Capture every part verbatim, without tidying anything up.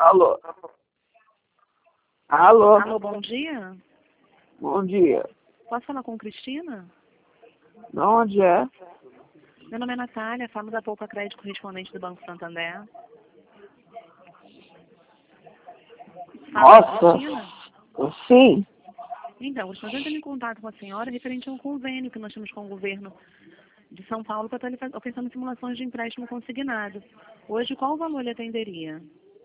Alô? Alô? Alô, bom dia. Bom dia. Posso falar com Cristina? De onde é? Meu nome é Natália, falo da Poupa Crédito correspondente do Banco Santander. Fala com Nossa. Cristina? Sim. Então, estou entrando em contato com a senhora referente a um convênio que nós temos com o governo de São Paulo para estar oferecendo simulações de empréstimo consignado. Hoje, qual o valor ele atenderia?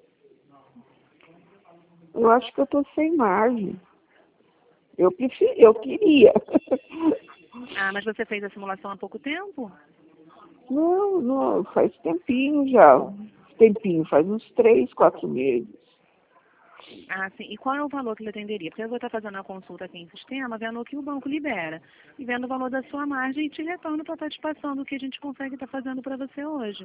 Eu acho que eu tô sem margem. Eu prefiro, eu queria. Ah, mas você fez a simulação há pouco tempo? Não, não, faz tempinho já. Tempinho, faz uns três, quatro meses. Ah, sim. E qual é o valor que ele atenderia? Porque eu vou estar fazendo a consulta aqui em sistema, vendo o que o banco libera. E vendo o valor da sua margem e te retorno para estar te passando o que a gente consegue estar fazendo para você hoje.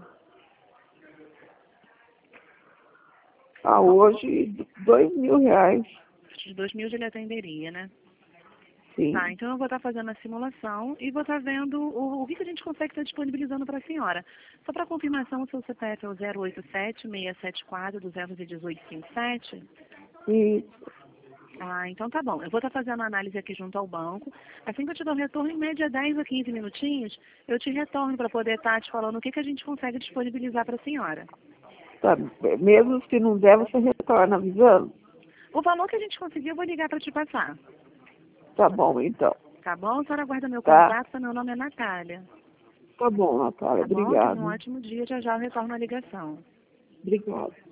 Ah, hoje, dois mil reais. De dois mil ele atenderia, né? Sim. Tá, então eu vou estar fazendo a simulação e vou estar vendo o, o que, que a gente consegue estar disponibilizando para a senhora. Só para confirmação, o seu C P F é o zero oito sete, seis sete quatro, dois zero um oito cinco sete? E, Ah, então tá bom. Eu vou estar fazendo a análise aqui junto ao banco. Assim que eu te dou um retorno, em média dez a quinze minutinhos, eu te retorno para poder estar te falando o que, que a gente consegue disponibilizar para a senhora. tá, mesmo se não der, você retorna avisando? O valor que a gente conseguir, eu vou ligar para te passar. Tá bom, então. Tá bom? A senhora guarda meu Tá? contato, meu nome é Natália. Tá bom, Natália. Tá bom? Tenha um Obrigado. ótimo dia. Já já eu retorno a ligação. Obrigado.